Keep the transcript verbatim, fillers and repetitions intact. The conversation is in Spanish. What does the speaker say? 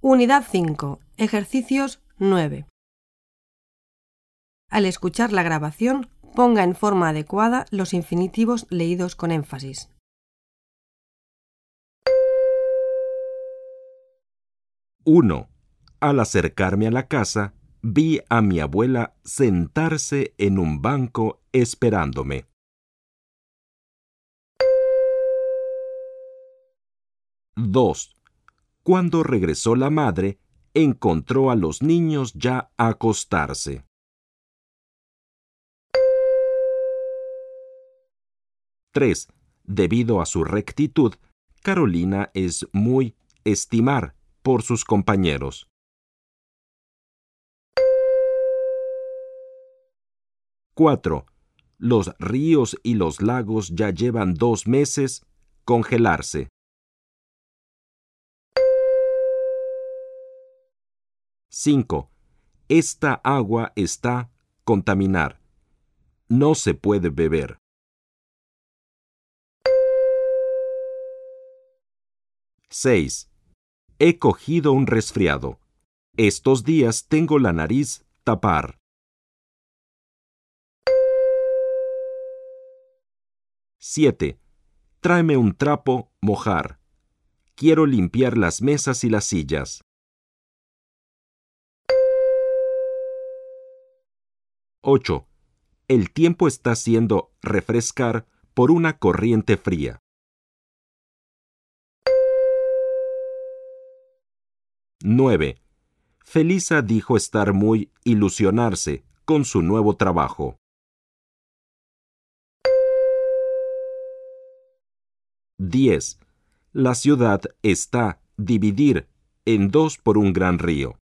Unidad cinco. Ejercicios nueve. Al escuchar la grabación, ponga en forma adecuada los infinitivos leídos con énfasis. uno. Al acercarme a la casa, vi a mi abuela sentarse en un banco esperándome. dos. Cuando regresó la madre, encontró a los niños ya a acostarse. tres. Debido a su rectitud, Carolina es muy estimar por sus compañeros. cuatro. Los ríos y los lagos ya llevan dos meses congelarse. cinco. Esta agua está contaminar. No se puede beber. seis. He cogido un resfriado. Estos días tengo la nariz tapar. siete. Tráeme un trapo, mojar. Quiero limpiar las mesas y las sillas. ocho. El tiempo está haciendo refrescar por una corriente fría. nueve. Felisa dijo estar muy ilusionarse con su nuevo trabajo. diez. La ciudad está dividir en dos por un gran río.